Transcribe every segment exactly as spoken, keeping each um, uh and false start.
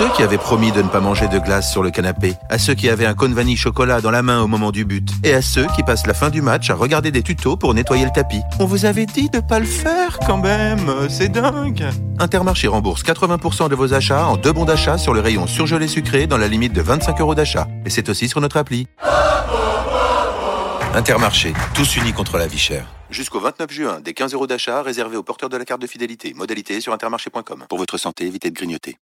ceux qui avaient promis de ne pas manger de glace sur le canapé, à ceux qui avaient un cône vanille chocolat dans la main au moment du but, et à ceux qui passent la fin du match à regarder des tutos pour nettoyer le tapis. On vous avait dit de pas le faire quand même, c'est dingue. Intermarché rembourse quatre-vingts pour cent de vos achats en deux bons d'achat sur le rayon surgelé sucré dans la limite de vingt-cinq euros d'achat. Et c'est aussi sur notre appli. Intermarché, tous unis contre la vie chère. Jusqu'au vingt-neuf juin, des quinze euros d'achat réservés aux porteurs de la carte de fidélité. Modalité sur intermarché point com. Pour votre santé, évitez de grignoter.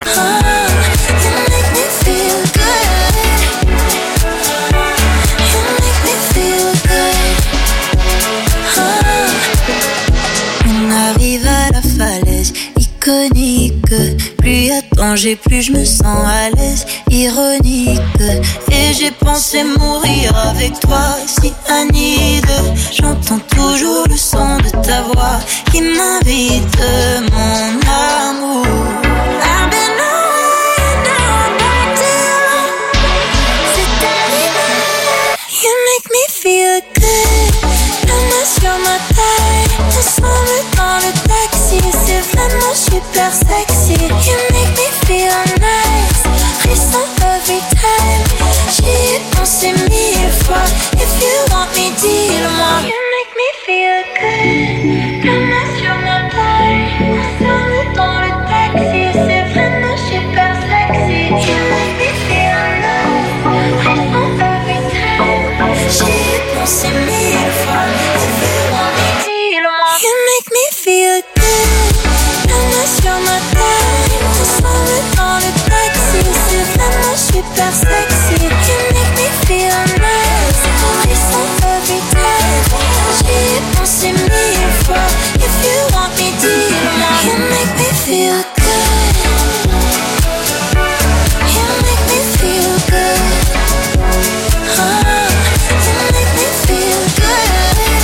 On arrive à la falaise iconique. Plus y a danger, plus je me sens à l'aise. Ironique. Et j'ai pensé mourir avec toi, cyanide. J'entends toujours le son de ta voix qui m'invite, mon amour. I've been away, now I'm back to you. C'est arrivé. You make me feel good. La main sur ma taille, ensemble dans le taxi. C'est vraiment super sexy. You make me feel nice. Frisson every time. J'y ai pensé mille fois. If you want me, dis-le-moi. You make me feel good. La main sur ma taille, ensemble dans le taxi. C'est vraiment super sexy. You make me feel nice. Frisson every time. J'y ai pensé mille fois. If you want me, dis-le-moi. You make me feel good. La main sur ma taille, ensemble dans le taxi. C'est vraiment super sexy. You make me feel nice. Frisson every time. J'y ai pensé mille fois. If you want me, dis-le-moi. You make me feel good. You make me feel good. Oh, you make me feel good.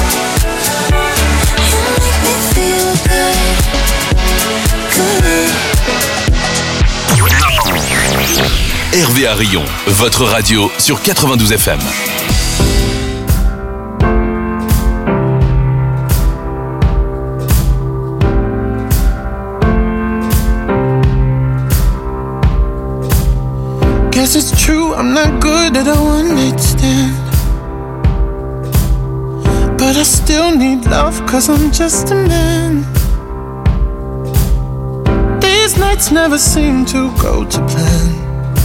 You make me feel good. Good. Hervé à Rion, votre radio sur quatre-vingt-douze F M. Guess it's true, I'm not good at a one-night stand. But I still need love, cause I'm just a man. These nights never seem to go to plan.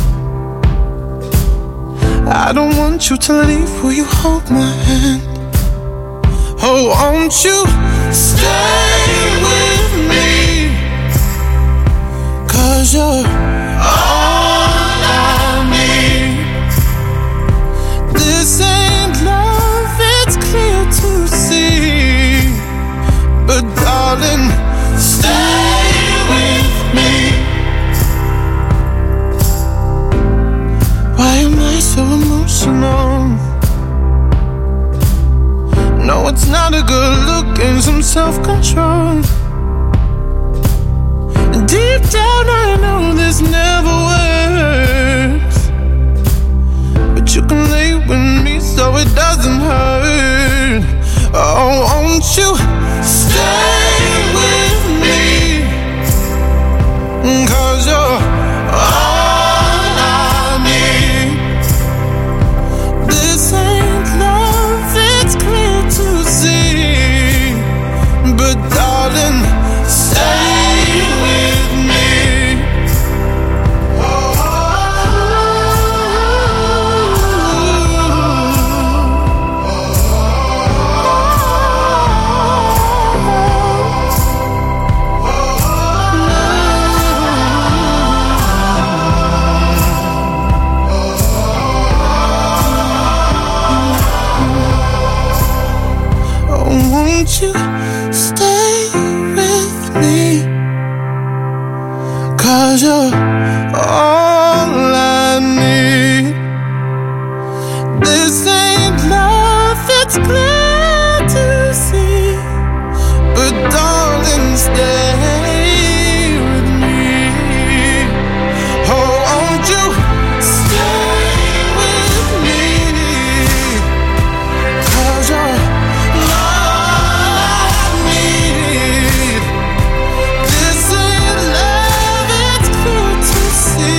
I don't want you to leave, will you hold my hand? Oh, won't you stay with me? Cause you're all I need. This ain't love, it's clear to see. But darling, stay with me. Why am I so emotional? No, it's not a good look and some self-control. Deep down I know this never works, but you can lay with me so it doesn't hurt. Oh, won't you stay with me? Cause you're all I need. This ain't love, it's clear to see. But darling, stay with me. Oh, won't you stay with me? Cause you're all I need. This ain't love, it's clear to see. But darling, stay with me. Oh, won't you stay with me? Cause you're all I need. This ain't love, it's clear to see.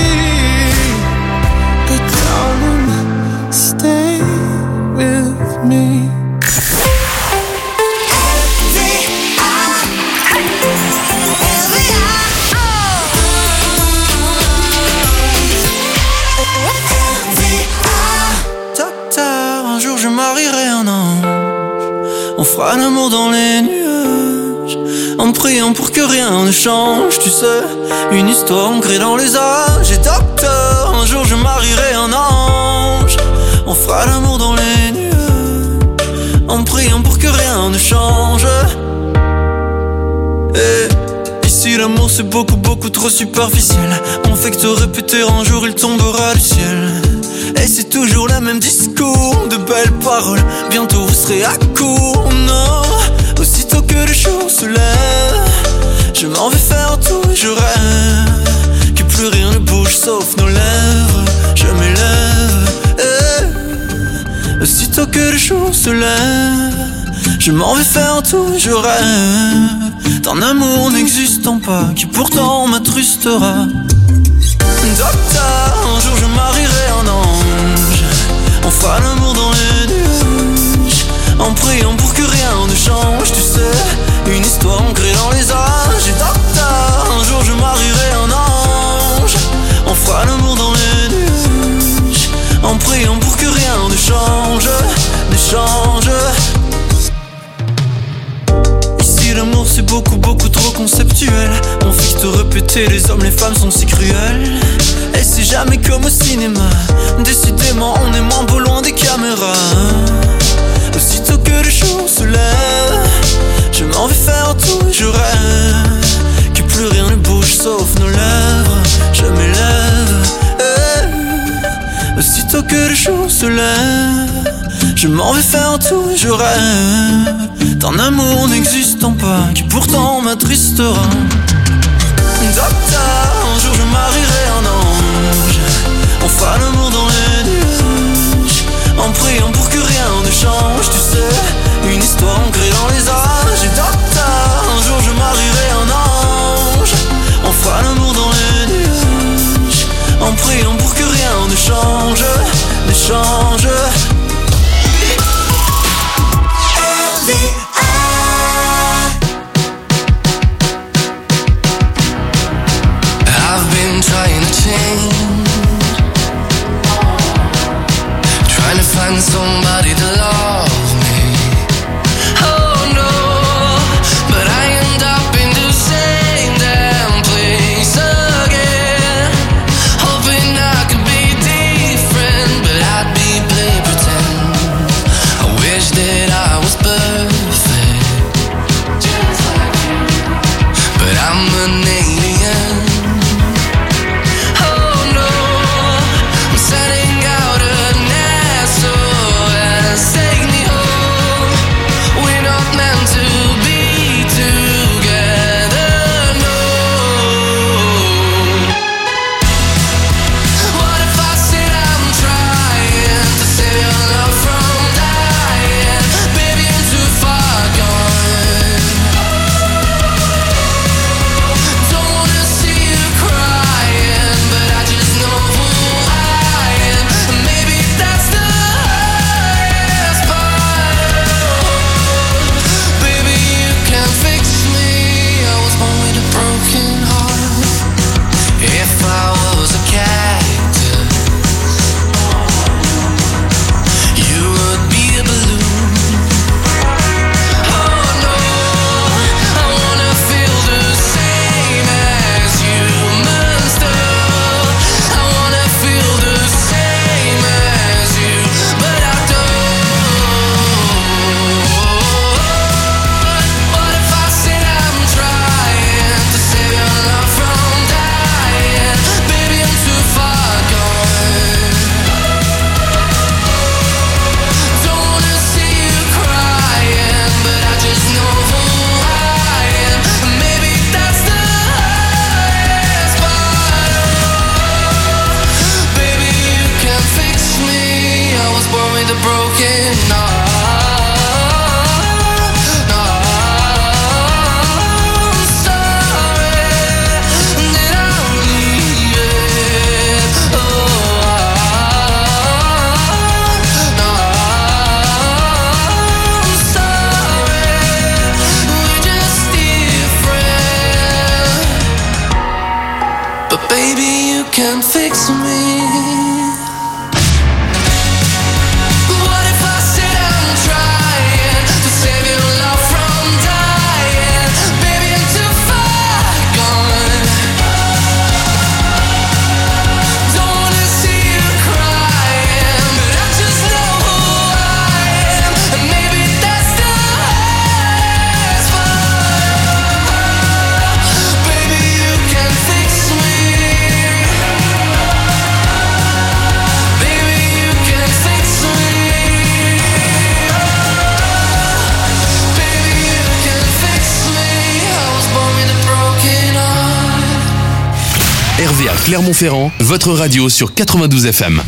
On fera l'amour dans les nuages, en priant pour que rien ne change, tu sais. Une histoire ancrée dans les âges. Et docteur, un jour je marierai un ange. On fera l'amour dans les nuages, en priant pour que rien ne change. Et ici l'amour c'est beaucoup beaucoup trop superficiel. On fait que te répéter, un jour il tombera du ciel. Et c'est toujours le même discours, de belles paroles. Bientôt vous serez à court, non. Aussitôt que le jour se lève, je m'en vais faire tout et je rêve que plus rien ne bouge sauf nos lèvres. Je m'élève, eh. Aussitôt que le jour se lève, je m'en vais faire tout et je rêve d'un amour n'existant pas, qui pourtant m'attrustera. Docteur, un jour je marierai un ange. On fera l'amour dans les nuages, en priant pour que rien ne change, tu sais. Une histoire ancrée dans les âges. Et docteur, un jour je marierai un ange. On fera l'amour dans les nuages, en priant pour que rien ne change, ne change. Ici l'amour c'est beaucoup beaucoup trop conceptuel. On fait que te répéter, les hommes les femmes sont si cruels. Et c'est jamais comme au cinéma, décidément on est moins beau loin des caméras. Aussitôt que le jour se lève, je m'en vais faire tout et je rêve que plus rien ne bouge sauf nos lèvres. Je m'élève, eh. Aussitôt que le jour se lève, je m'en vais faire tout et je rêve d'un amour n'existant pas, qui pourtant m'attristera. Docteur, un jour je marierai un ange. On fera l'amour dans les nuages, en priant pour que rien ne change, tu sais. Une histoire ancrée dans les âges. Et docteur, un jour je marierai un ange. On fera l'amour dans les nuages, en priant pour que rien ne change, ne change. Trying to change, trying to find somebody to love me. Oh no, but I end up in the same damn place again. Hoping I could be different, but I'd be play pretend. I wish that I was perfect, just like you, but I'm an alien. Can't fix me. What if I said I'm trying to save your Clermont-Ferrand, votre radio sur quatre-vingt-douze F M.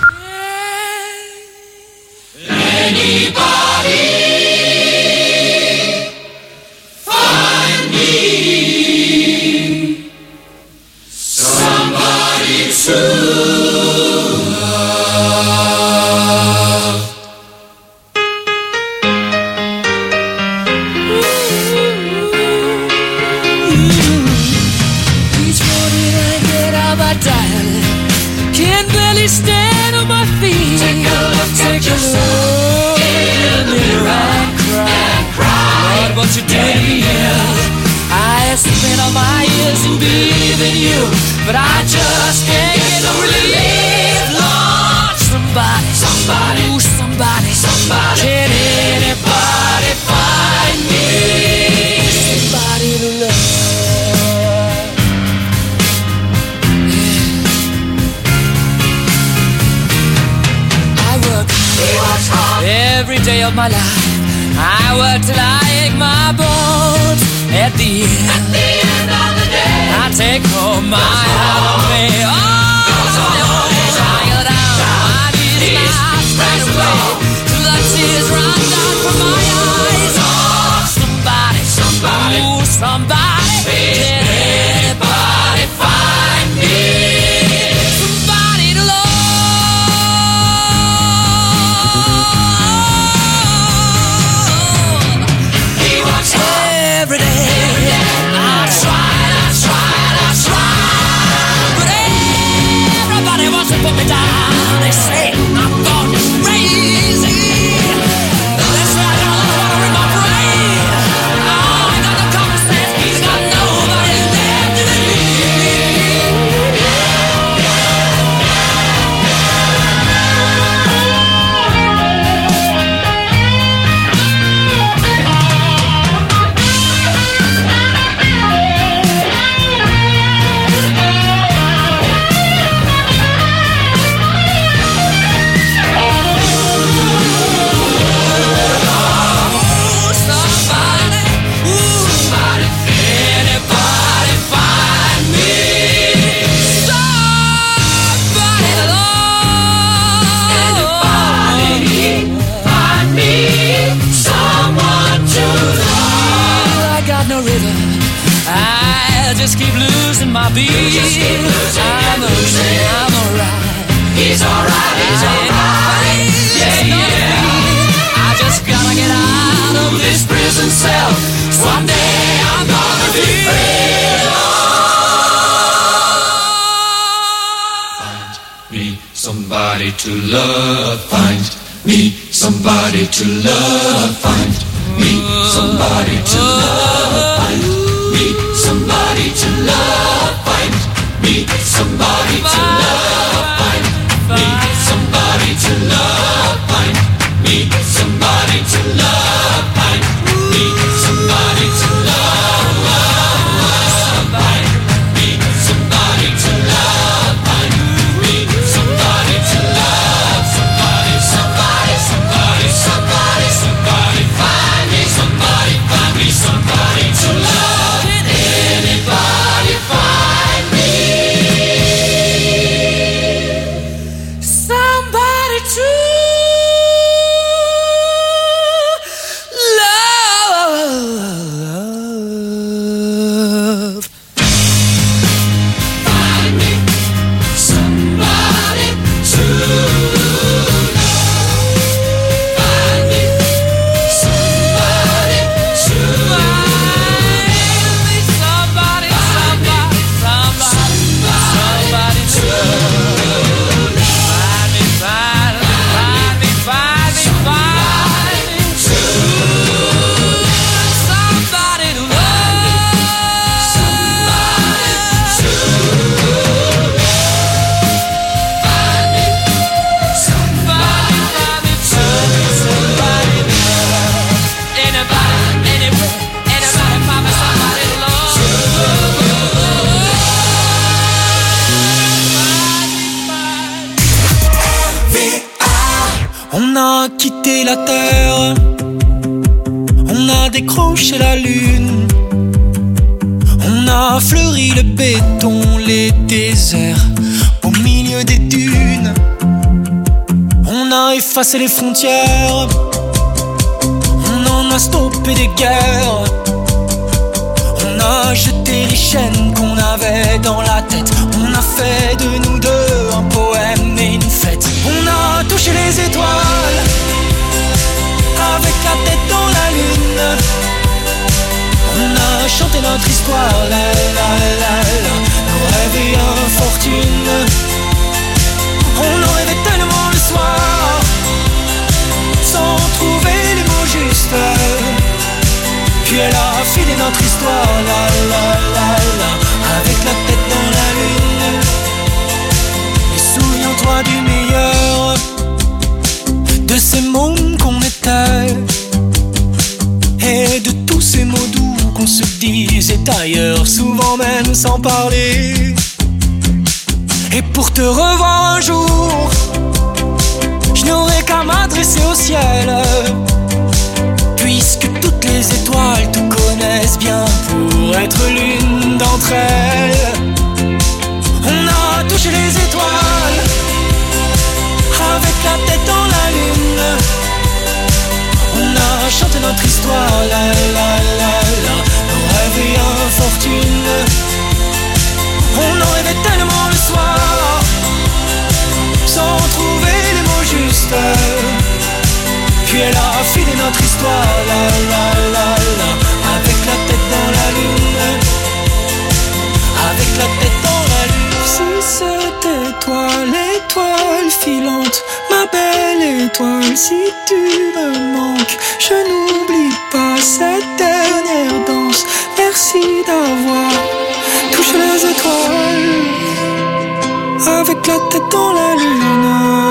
But I just can't get no relief, Lord. Somebody, somebody, ooh, somebody, somebody. Can anybody find me somebody to love? Yeah. I work, he works hard every day of my life. I work till I ache my bones. At the end, at the end of the day, I take home my heart of me. Oh, I go down, my knees right away, till the tears run down from my eyes. Oh, somebody, somebody, ooh, somebody, can anybody find me somebody to love? He works hard every day. Put me down, they say I'm gone crazy. That's why I got a lot of water in my brain. Oh, I got no common sense, I got nobody left to my beat. I'm okay, I'm alright. He's alright, he's alright. Yeah, yeah. I just gotta get out of this prison cell. Someday I'm gonna be free. Find me somebody to love. Find me somebody to love. Find me somebody to love. Find me somebody to love. Find me somebody to love. Find me somebody to love. Find me somebody to love. Find me somebody to love. Find me somebody to love. Find me somebody to love. Somebody, somebody, somebody, somebody, somebody. Find me somebody. Find me somebody to love. Can anybody find me somebody to love? Find me somebody to love. Find me somebody to love. Find me somebody, somebody, somebody, somebody to love. Find me, find me, find me, find me, find me to love. Somebody to love. Somebody to love. Find me somebody, find me to somebody to love. Anybody, anywhere, anybody, find me somebody to love. On a quitté la terre, on a décroché la lune, on a fleuri le béton, les déserts, au milieu des dunes. On a effacé les frontières, on en a stoppé des guerres. On a jeté les chaînes qu'on avait dans la tête. On a fait de nous deux un poème et une fête. On a touché les étoiles avec la tête dans la lune. On a chanté notre histoire, la la la la, nos rêves et infortune. On en rêvait tellement le soir, sans trouver les mots justes. Puis elle a filé notre histoire, la la la la, avec la tête dans la lune. Et souviens-toi du meilleur, de ces mômes qu'on était, et de tous ces mots doux qu'on se disait ailleurs, souvent même sans parler. Et pour te revoir un jour, je n'aurai qu'à m'adresser au ciel, puisque toutes les étoiles te connaissent bien pour être l'une d'entre elles. On a touché les étoiles avec la tête dans la lune. On a chanté notre histoire, la la la la, nos rêves et infortune. On en rêvait tellement le soir, sans trouver les mots justes. Puis elle a filé notre histoire, la la la la, avec la tête dans la lune. Avec la tête dans la lune. Si c'était toi, l'étoile filante, ma belle étoile, si tu me manques, je n'oublie pas cette dernière danse. Merci d'avoir touché les étoiles avec la tête dans la lune.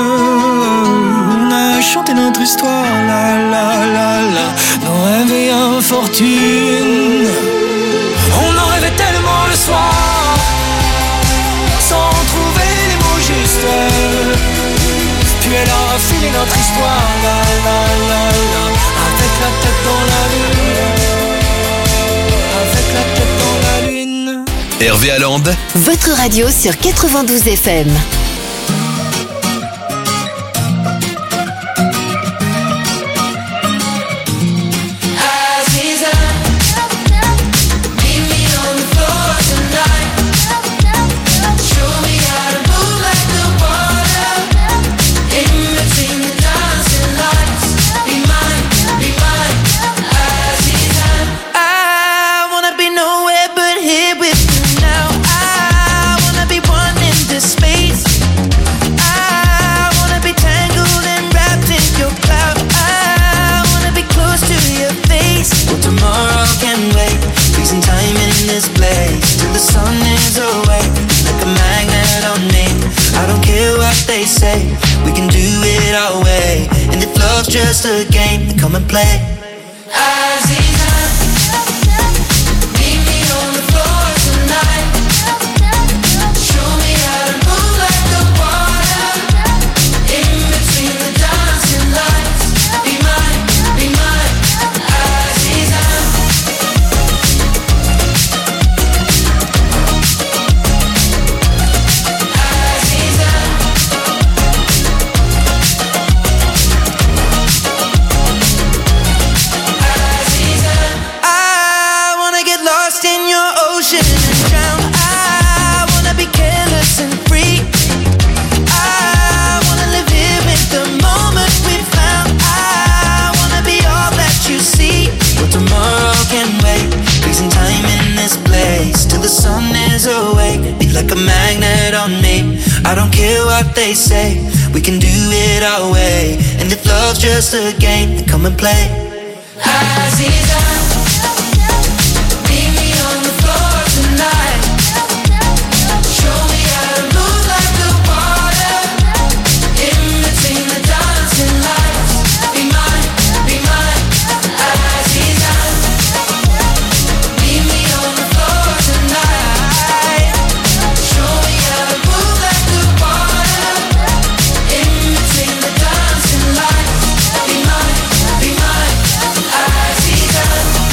On a chanté notre histoire, la la la la, nos rêves et infortune. On en rêvait tellement le soir, sans trouver les mots justes. Puis elle a filé notre histoire, la la la la, avec la tête dans la lune. Avec la tête dans la lune. Hervé Allende, votre radio sur quatre-vingt-douze F M. Just a game, come and play. They say we can do it our way, and if love's just a game, then come and play. Aziza, meet me on the floor tonight. Show me how to move like the water, in between the dancing lights. Be mine, be mine, Aziza. Meet me on the floor tonight. Show me how to move like the water, in between the dancing lights. Be mine, be mine, Aziza.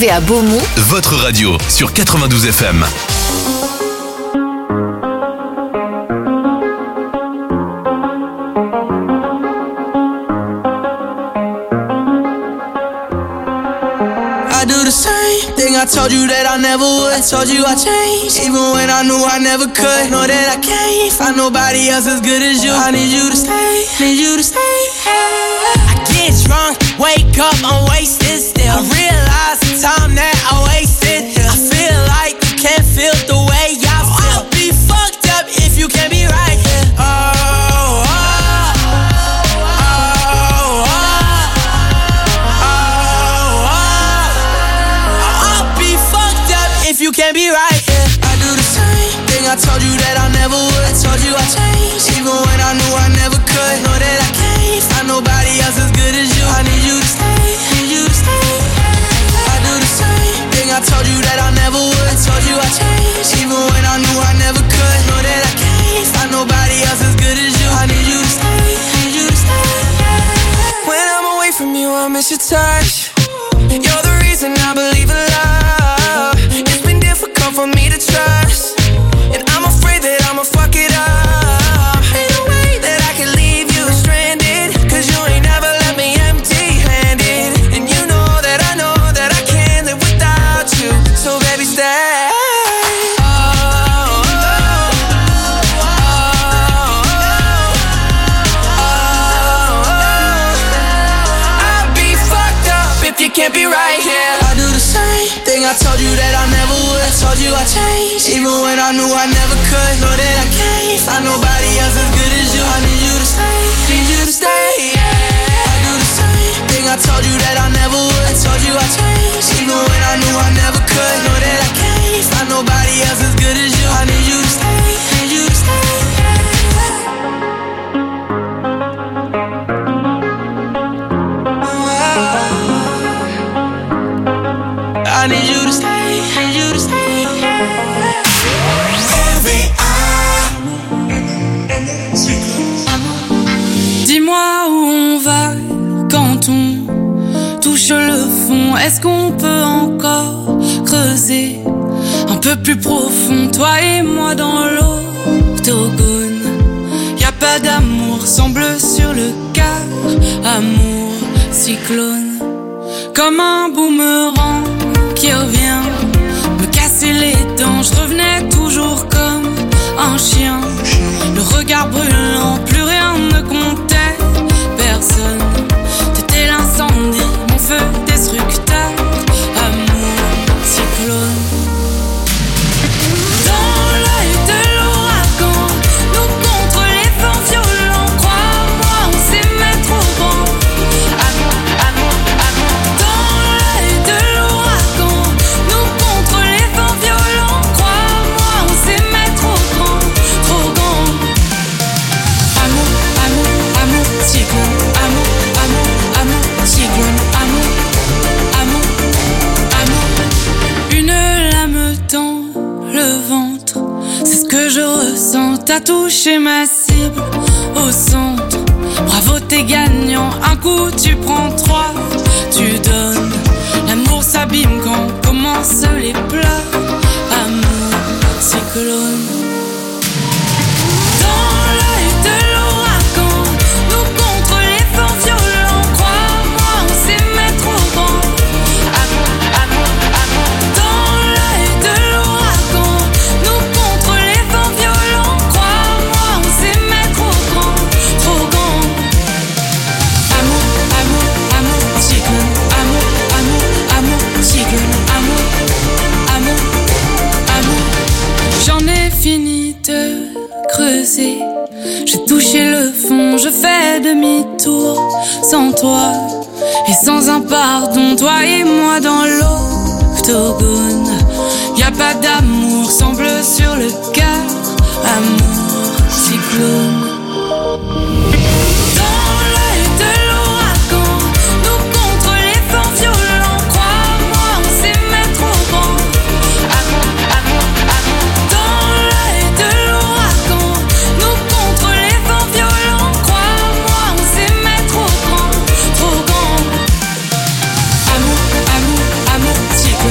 retrouvez à Beaumont votre radio sur quatre-vingt-douze F M. I do the same thing I told you that I never would. I told you I changed, even when I knew I never could. Know that I can't find nobody else as good as you. I need you to stay, need you to stay. I get drunk, wake up, I'm wasted still. I realize the time that I wasted. I feel like you can't feel the way I feel. I'll be fucked up if you can't be right here. Oh, oh, oh. If you can't be right, yeah. I do the same thing I told you that I never would. I told you I changed, even when I knew I never could. Know that I can't find nobody else as good as you. I need you to stay, need you to stay. I do the same thing I told you that I never would. I told you I changed, even when I knew I never could. Know that I can't find nobody else as good as you. I need you to stay, need you to stay. When I'm away from you, I miss your touch. You're the reason I believe in love. For me to trust, and I'm afraid that I'ma fuck it up. Ain't no way that I can leave you stranded, cause you ain't never left me empty-handed. And you know that I know that I can't live without you, so baby stay. Oh, oh, oh, oh, oh. I'll be fucked up if you can't be right here. I do the same thing I told you that I never would. I told you I changed, even when I knew I never could. Know that I can't find nobody else as good as you. I need you to stay, need you to stay. I do the same thing I told you that I never would. I told you I changed, even when I knew I never could. Know that I can't find nobody else as good as you. I need you to stay, need you to stay. I need you to stay, need you to stay. Dis-moi où on va quand on touche le fond. Est-ce qu'on peut encore creuser un peu plus profond, toi et moi dans l'octogone? Y'a pas d'amour, semble sur le cœur. Amour, cyclone, comme un boomerang qui revient me casser les dents. Je revenais toujours comme un chien, le regard brûlant, plus rien ne comptait. Personne, t'étais l'incendie, mon feu destructeur. Amour, cyclone. Dans l'œil de l'ouragan, nous contre les vents violents. Crois-moi, on s'aimait trop grand. Amour, amour, amour. Dans l'œil de l'ouragan, nous contre les vents violents. Crois-moi, on s'aimait trop grand, trop grand. Amour, amour, amour, cyclone. Amour, amour, amour, cyclone. Amour, amour, amour. Une lame dans le ventre, c'est ce que je ressens. T'as touché ma cible au centre. Bravo, t'es gagnant. Un coup, tu prends trois, tu donnes. L'amour s'abîme quand commencent les pleurs. Amour, cyclone. Dans l'œil de l'ouragan, nous contre les vents violents. Crois-moi, on s'aimait trop grand. Amour, amour, amour. Dans l'œil de l'ouragan, nous contre les vents violents. Crois-moi, on s'aimait trop grand, trop grand. Amour, amour, amour, cyclone. Amour, amour, amour, cyclone. Amour, amour, amour. J'en ai fini de creuser, j'ai touché le fond, je fais demi-tour. Sans toi et sans un pardon, toi et moi dans l'octogone. Y'a pas d'amour, semble sur le cœur. Amour, cyclone. Dans l'œil de l'ouragan, nous contre les vents violents. Crois-moi, on s'aimait trop grand. Amour, amour, amour. Dans l'œil de l'ouragan, nous contre les vents violents. Crois-moi, on s'aimait trop grand, trop grand. Amour, amour, amour, cyclone.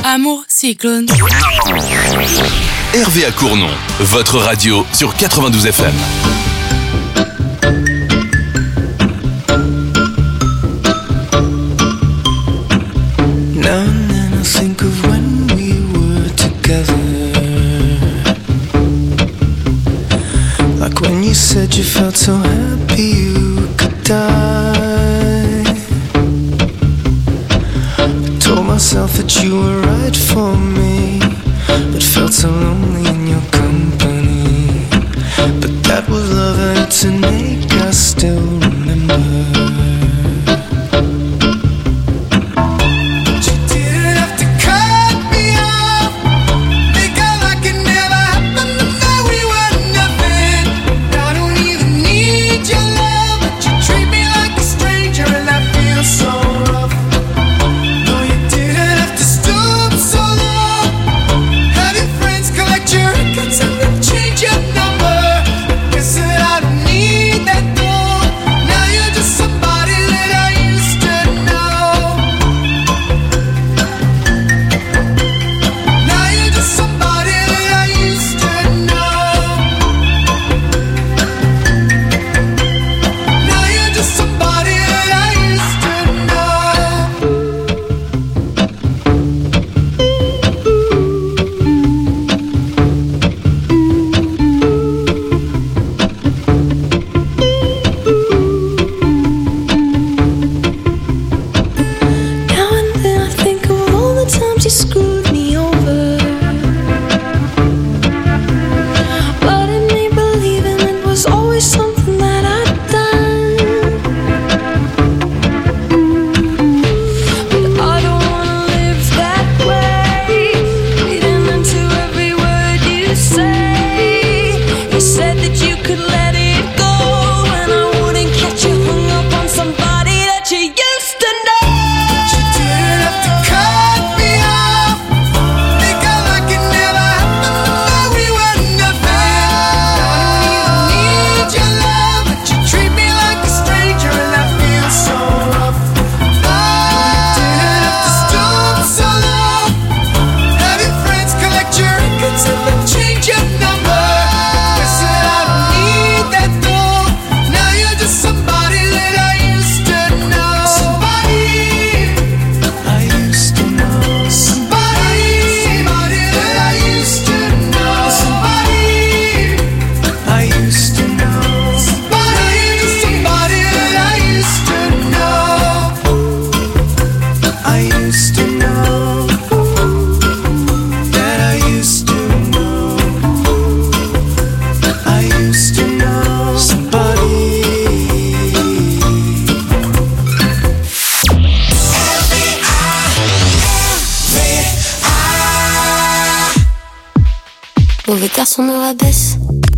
Amour cyclone. Hervé à Cournon, votre radio sur quatre-vingt-douze F M. Now and then I think of when we were together, like when you said you felt so happy you could die. I told myself that you were right for me, but felt so lonely in your company. But that was love and it's an ache I still remember. Change your number. Guess that I don't need that though. Mauvais garçon me rabaisse,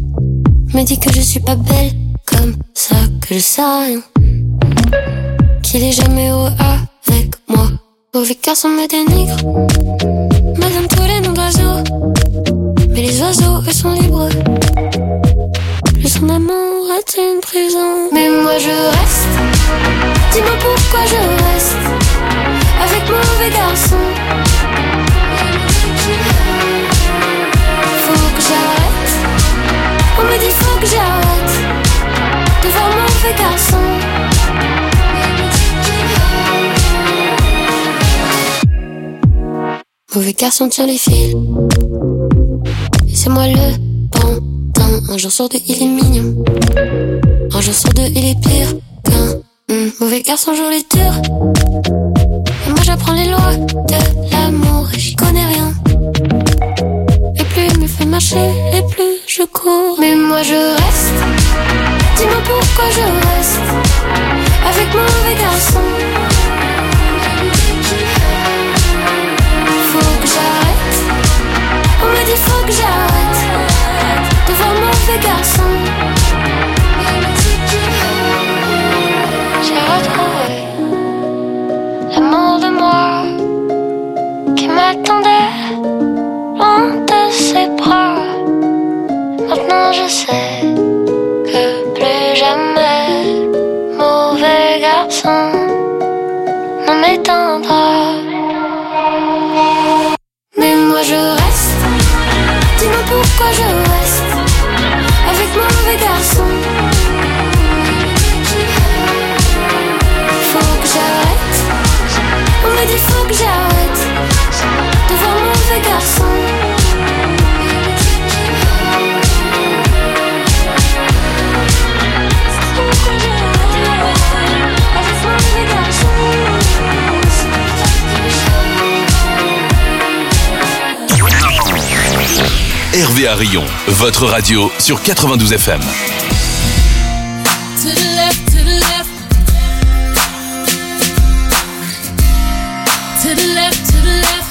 me dit que je suis pas belle, comme ça que je sais rien, qu'il est jamais heureux avec moi. Mauvais garçon me dénigre, me donne tous les noms d'oiseaux, mais les oiseaux eux sont libres. Plus son amour est une prison. Mais moi je reste, dis-moi pourquoi je reste avec mauvais garçon. Faut que j'arrête, on me dit faut que j'arrête de voir mauvais garçon. Mauvais garçon tient les fils, et c'est moi le pantin. Un jour sur deux il est mignon, un jour sur deux il est pire qu'un mmh. Mauvais garçon joue les durs, et moi j'apprends les lois de l'amour et j'y connais rien. Et plus il me fait marcher, et plus je cours. Mais moi je reste, dis-moi pourquoi je reste avec mauvais garçon. Faut que j'arrête, on me dit faut que j'arrête de voir mauvais garçon. J'ai retrouvé l'amour de moi qui m'attendait loin de ses bras. Maintenant je sais que plus jamais mauvais garçon ne m'éteindra. Hervé à Rion, votre radio sur quatre-vingt-douze F M. To the left, to the left. To the left, to the left.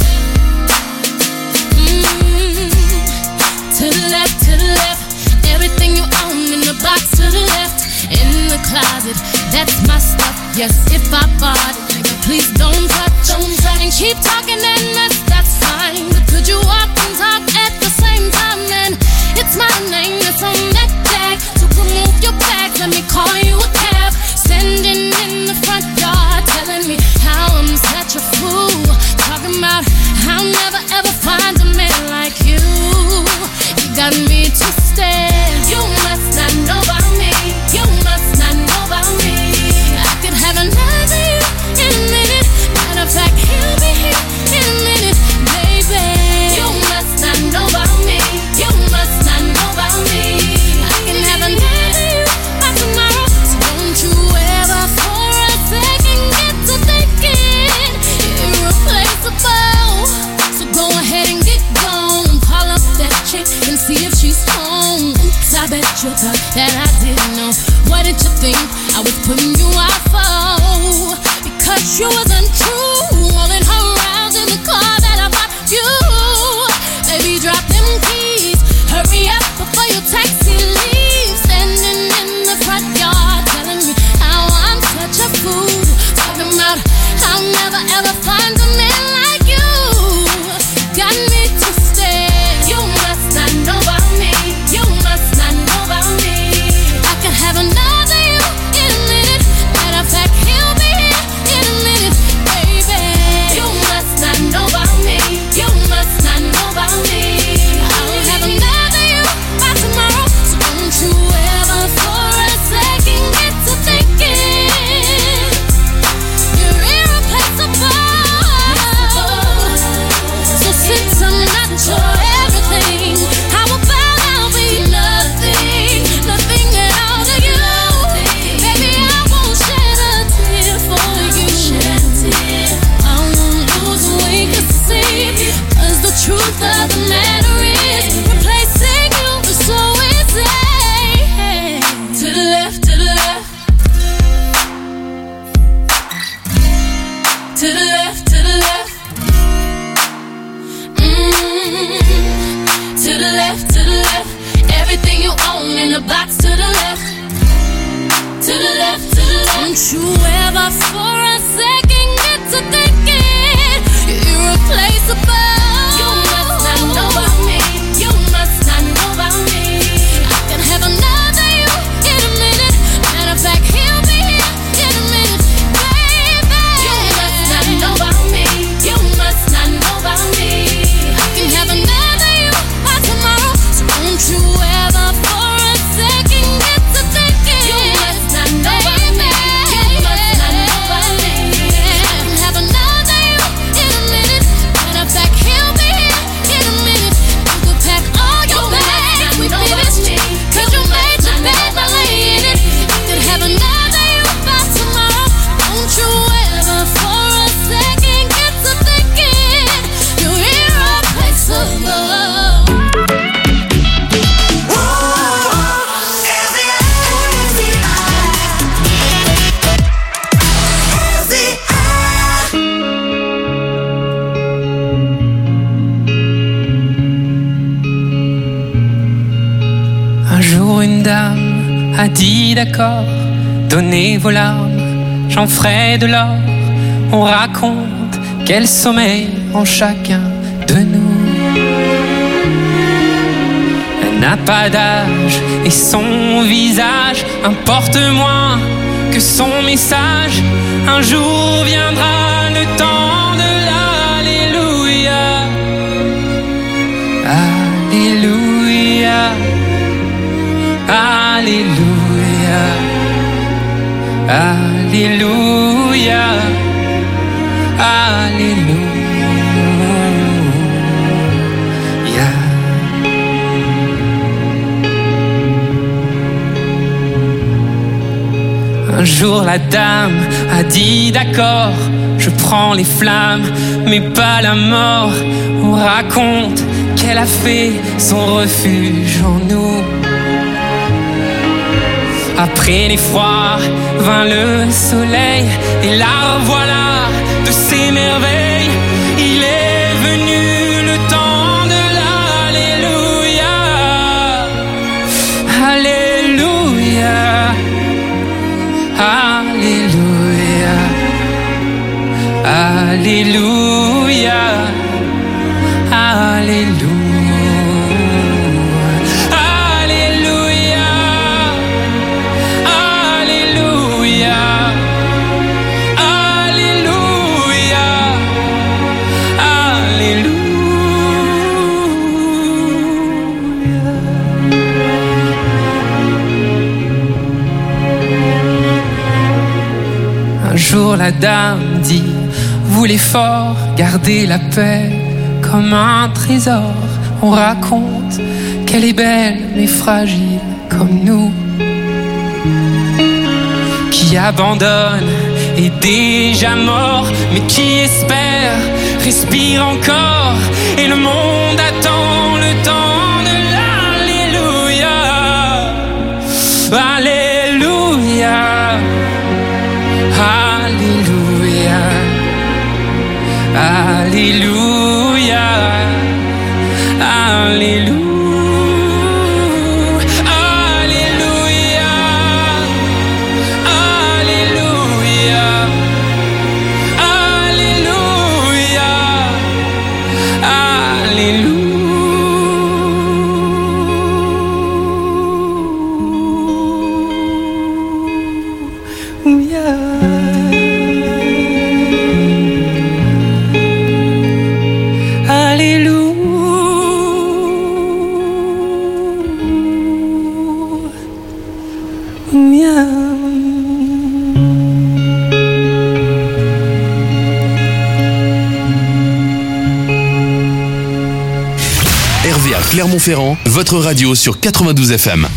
Mm-hmm. To the left, to the left. Everything you own in the box to the left. In the closet, that's my stuff. Yes, if I bought it, nigga, please don't touch. Don't touch. And keep talking and that's, that's fine. But could you walk and talk at the same time? Then it's my name that's on that tag. So remove your bags, let me call you a cab. Standing in the front yard, telling me how I'm such a fool. Talking about I'll never ever find a man like you. You got me twisted. You must not know about me. You must not know about me. I could have another you in a minute. Matter of fact, he'll be here in a minute, baby. You must not know about me. You must not know about me. I can have another you by tomorrow. So don't you ever for a second get to thinking irreplaceable. So go ahead and get gone. Call up that chick and see if she's home. Oops, I bet you thought that I didn't know. What did you think I was putting you out for? Because you was untrue. Rolling her around in the car that I bought you. Baby, drop them keys. Hurry up before your taxi leaves. Standing in the front yard telling me how I'm such a fool. Talking about I'll never ever find a man like you. Got me twisted. You must not know about me. You must not know about me. I could have another you in a minute. Matter of fact, he'll be here in a minute, baby. You must not know about me. You must not know about me. I'll have another you by tomorrow. So don't you ever for a second get to thinking you're irreplaceable. So since I'm not your everything, how about I'll be nothing, nothing at all to you? Baby, I won't shed a tear for you. I won't lose weight to see. Cause the truth of the matter is, replacing you is so easy. To the left, to the left. To the left, to the left. Mm-hmm. To the left, to the left. Everything you own in the box to the left. To the left, to the left. Don't you ever for a second get to thinking you're irreplaceable. You must not know about me. You must not know about me. I can have another you in a minute. Matter of fact, he'll be here in a minute, baby. You must not know about me. You must not know about me. I can have another you by tomorrow. So don't you ever for a second get to thinking you must not know about me. You must not know about me. I can have another you in a minute. Matter of fact, he'll be here in a minute. You could pack all your bags, we finished. Cause you made your bed by laying it. You could have another you by tomorrow. Don't you ever for a second get to thinking you're irreplaceable. Un jour une dame a dit d'accord, donnez vos larmes, j'en ferai de l'or. On raconte quel sommeil en chacun de nous. Elle n'a pas d'âge et son visage importe moins que son message. Un jour viendra le temps de l'Alléluia. Alléluia. Alléluia. Alléluia. Alléluia. Un jour la dame a dit d'accord, je prends les flammes mais pas la mort. On raconte qu'elle a fait son refuge en nous. Après l'effroi vint le soleil, et la voilà de ses merveilles. Il est venu le temps de l'Alléluia. Alléluia. Alléluia. Alléluia. Alléluia. Un jour la dame dit, vous les forts, gardez la paix comme un trésor. On raconte qu'elle est belle mais fragile comme nous, qui abandonne est déjà mort, mais qui espère respire encore. Et le monde attend le temps de l'Alléluia. Alléluia. Alléluia. Alléluia. Alléluia. Clermont-Ferrand, votre radio sur quatre-vingt-douze F M.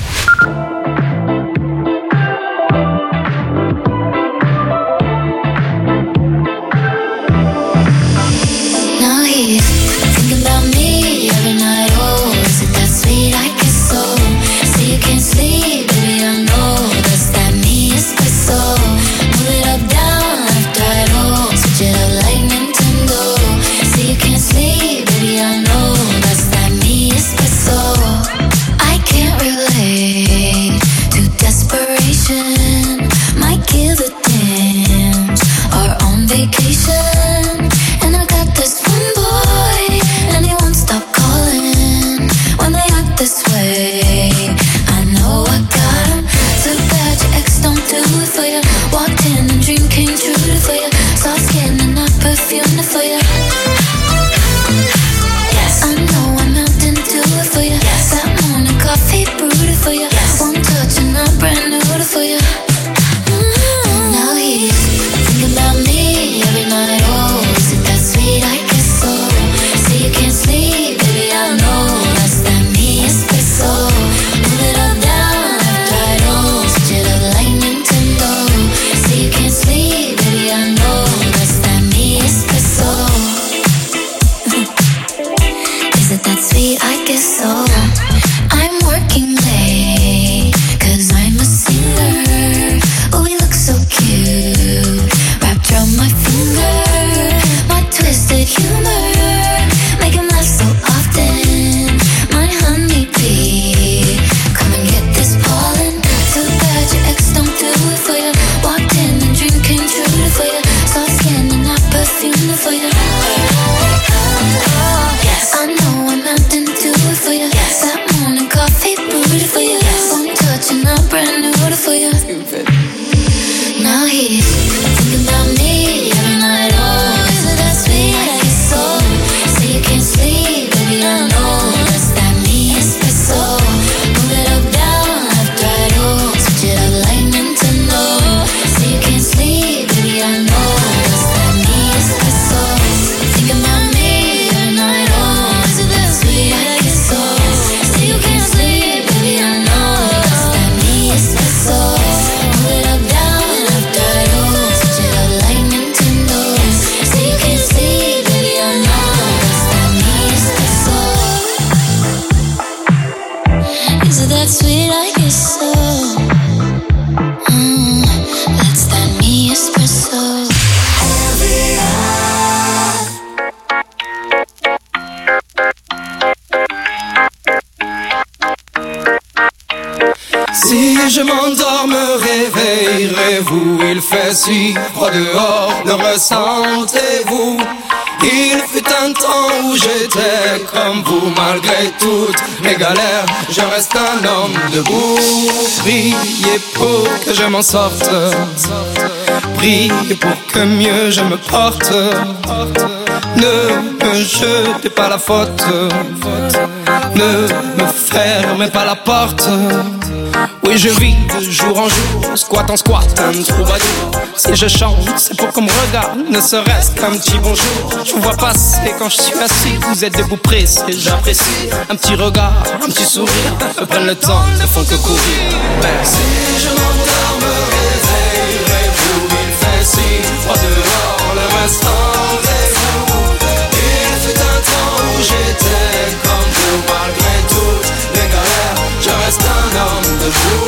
I can't relate. Si je m'endors, me réveillerez-vous? Il fait si froid dehors, le ressentez-vous? Il fut un temps où j'étais comme vous, malgré toutes mes galères, je reste un homme debout. Priez pour que je m'en sorte, priez pour que mieux je me porte. Ne me jetez pas la faute, ne me fermez pas la porte. Oui, je vis de jour en jour, squat en squat, un troubadour. Si je chante, c'est pour qu'on me regarde, ne serait-ce qu'un petit bonjour. Je vous vois passer quand je suis assis, vous êtes debout pressé, j'apprécie. Un petit regard, un petit sourire, me prennent le temps, ne font que courir. Merci. Si je m'endors, me réveillerez-vous? Il fait si froid dehors, le reste rendez-vous. Il fut un temps où j'étais comme vous, malgré toutes mes galères, je reste un homme debout.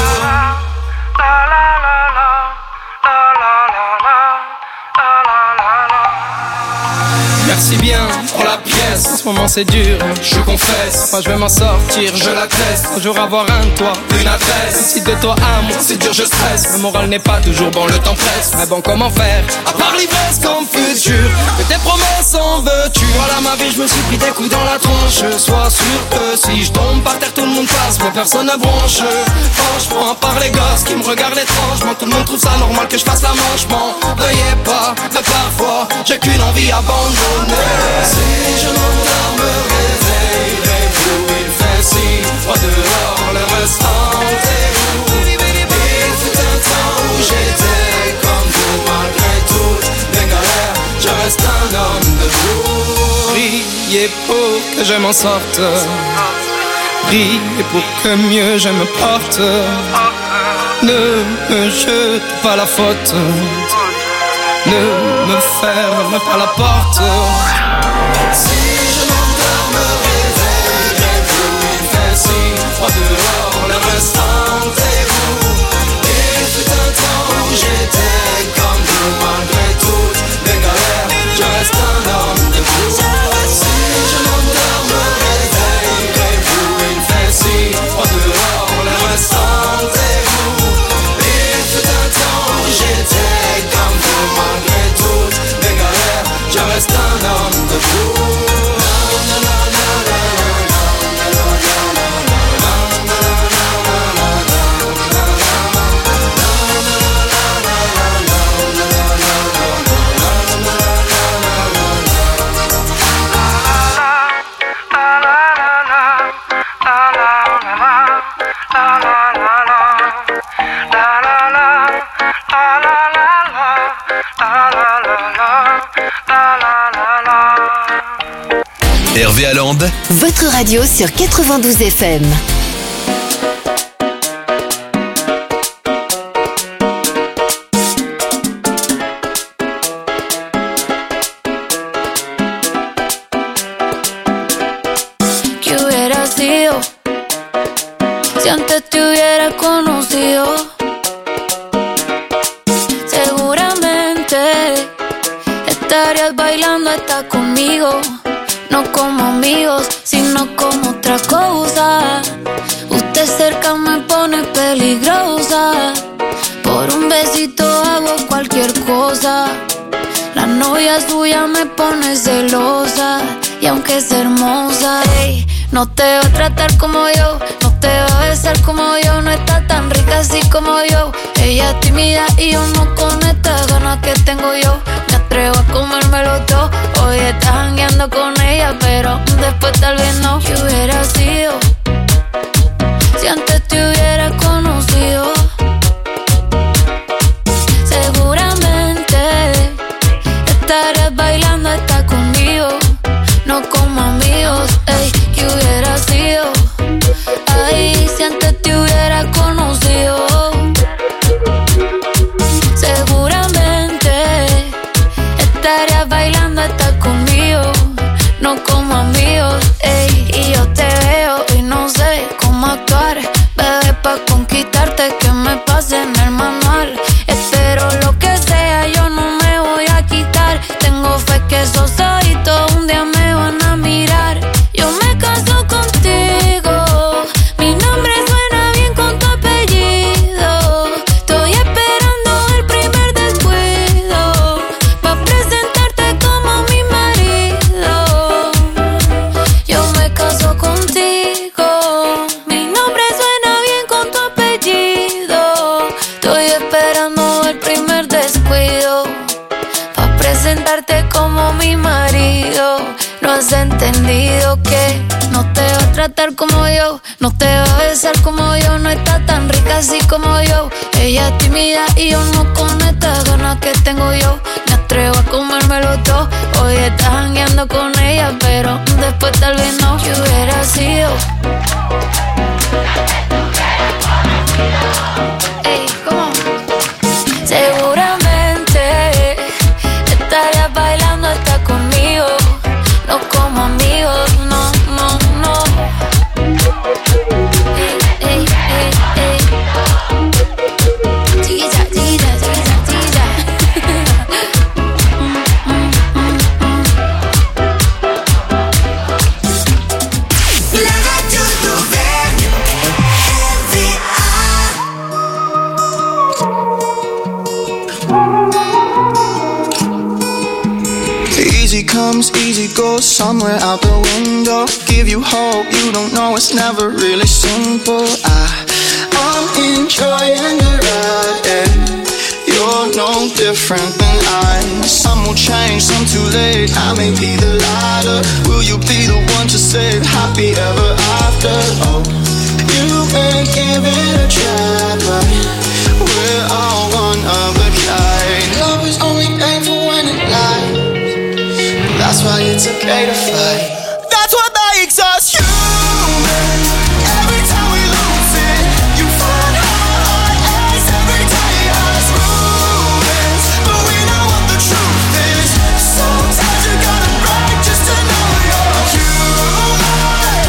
Merci bien pour la pièce, en ce moment c'est dur, je confesse. Moi je vais m'en sortir, je l'atteste. Un jour avoir un toit, une adresse. Si de toi à moi c'est dur, je stresse. Le moral n'est pas toujours bon, le temps presse. Mais bon, comment faire, à part l'ivresse comme futur? Que tes promesses en veux-tu? Voilà ma vie, je me suis pris des coups dans la tronche. Sois sûr que si je tombe par terre, tout le monde passe, mais personne ne bronche. Franchement, à part les gosses qui me regardent étrangement, tout le monde trouve ça normal que je fasse la manche. M'en veuillez pas, mais parfois j'ai qu'une envie abandonnée. Si je m'endors, me réveillerez-vous? Il fait si froid dehors, le reste rendez-vous. Il fut un temps où j'étais comme vous, malgré toutes mes galères, je reste un homme debout. Priez pour que je m'en sorte, priez pour que mieux je me porte. Ne me jete pas la faute, ne me ferme pas la porte. Si je m'endors, me réveillerez-vous? Il fait si froid dehors, le reste rendez-vous. Il fut un temps où j'étais comme vous, malgré toutes mes galères, je reste un homme debout. Si je m'endors, me réveillerez-vous? Il fait si froid dehors, le reste rendez-vous. Il fut un temps où j'étais comme vous, malgré toutes mes galères, je reste un homme debout. Hervé Allende, votre radio sur quatre-vingt-douze F M. ¿Qué hubiera sido si antes te hubiera conocido? Seguramente estarías bailando hasta conmigo. No como amigos, sino como otra cosa. Usted cerca me pone peligrosa. Por un besito hago cualquier cosa. La novia suya me pone celosa. Y aunque es hermosa, ey, no te va a tratar como yo, no te va a besar como yo. No está tan rica así como yo. Ella es tímida y yo no con estas ganas que tengo yo. Me atrevo a comérmelo todo. Hoy estás jangueando con ella, pero después tal vez no. ¿Qué hubiera sido si antes te hubiera conocido? Seguramente estarías bailando hasta conmigo. No como amigos, ey, ¿qué hubiera sido? Ay, si antes te hubiera conocido. Seguramente estarías bailando hasta conmigo. has entendido que no te va a tratar como yo, no te va a besar como yo, no está tan rica así como yo. Ella es tímida y yo no con estas ganas que tengo yo. Me atrevo a comérmelo todo. Hoy estás jangueando con ella, pero después tal vez no. Yo hubiera sido. Ey, ¿cómo? Seguramente estarías bailando hasta conmigo, no como amigos, no, no, no. Ey, ey, ey, ey. Chiquilla, chiquilla, chiquilla, chiquilla. La radio d'Auvergne, R V A. Easy comes, easy goes, somewhere out the window. Give you hope, you don't know it's never really simple. I, I'm enjoying the ride, and you're no different than I. Some will change, some too late. I may be the lighter. Will you be the one to say happy ever after? Oh, you may give it a try, but we're all one of a kind. Love is only painful when it lies. That's why it's okay to fight. That's what makes us human. Every time we lose it, you find hard as every day has ruins. But we know what the truth is. Sometimes you gotta break just to know you're human.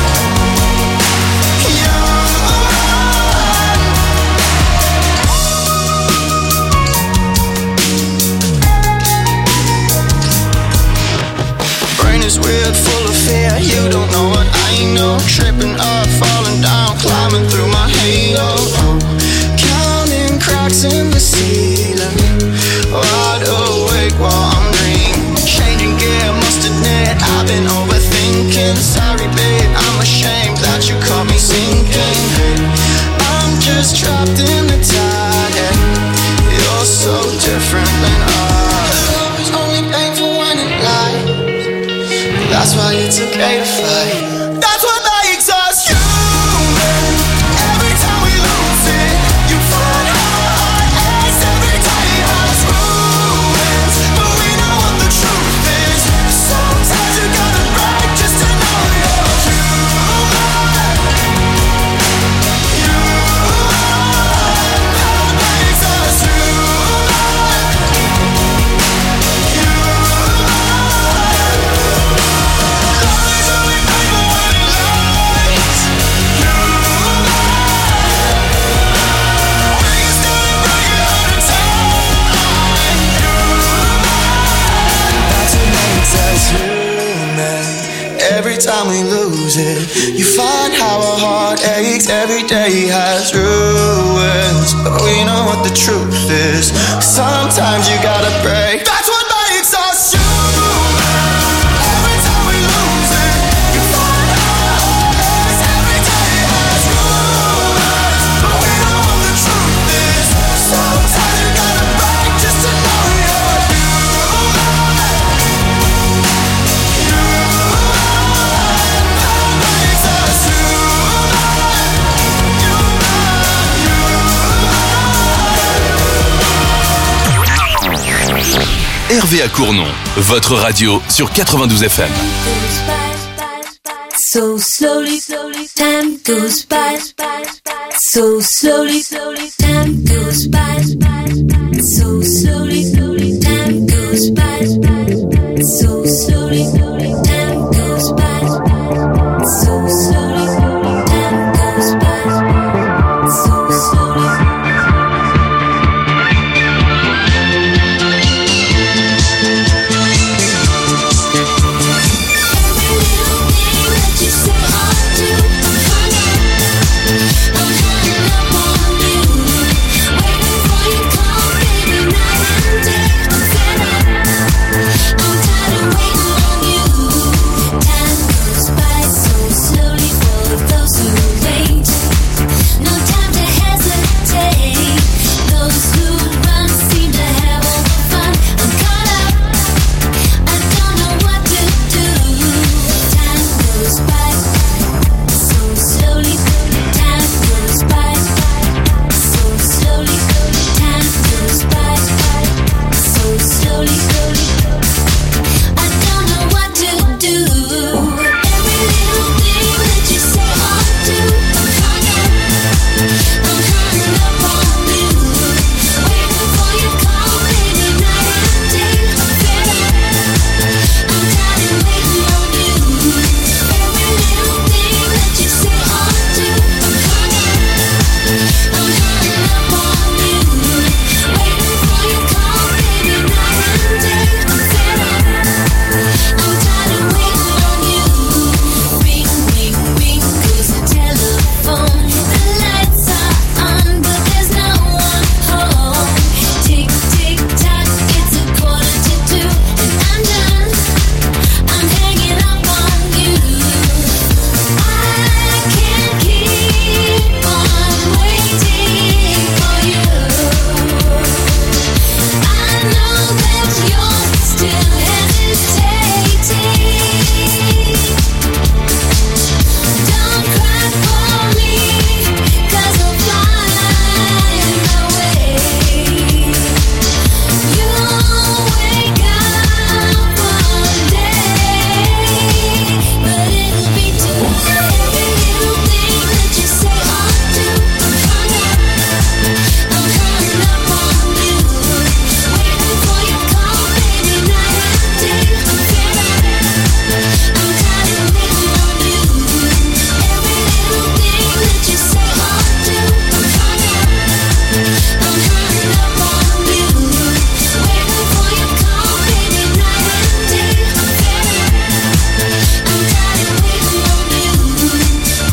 Brain is weird, full of fear. You don't know what I know. Tripping up, falling down, climbing through my halo. Oh, counting cracks in the ceiling. Wide awake while I'm dreaming. Changing gear, must admit I've been overthinking. Sorry, babe, I'm ashamed that you caught me sinking. I'm just trapped in the tide, and you're so different than us. Love is only painful when it lies. That's why it's okay to fight. That's what makes us human. Every time we lose it, you find hard as every day has ruins. But we know what the truth is. Sometimes you gotta break just to know you're human. Human. That makes us human. Every time we lose it, you find how our heart aches. Every day has ruins, but we know what the truth is. Sometimes you gotta break. That's what makes us human. Every time we lose it, you find how our heart aches. Every day has ruins, but we know what the truth is. Sometimes you gotta break just to know you're human. R V A Cournon, votre radio sur quatre-vingt-douze F M. So slowly, time goes by. So slowly, time goes by. So slowly.